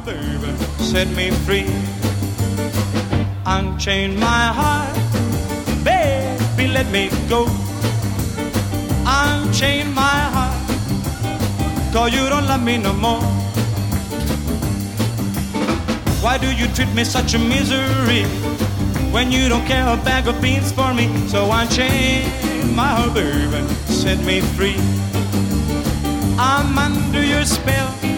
baby, set me free. Unchain my heart, baby, let me go. Unchain my heart, 'cause you don't love me no more. Why do you treat me such a misery when you don't care a bag of beans for me? So unchain my heart, baby, set me free. I'm under your spell,